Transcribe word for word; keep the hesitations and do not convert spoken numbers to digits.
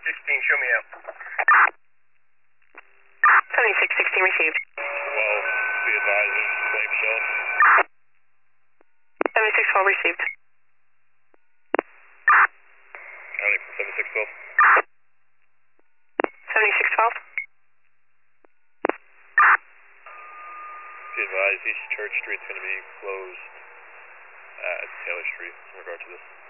sixteen, show me out. seventy-six sixteen received. twelve, be advised, same zone. seventy-six twelve received. County from seventy-six twelve. seventy-six twelve. Be advised, East Church Street's going to be closed at Taylor Street in regard to this.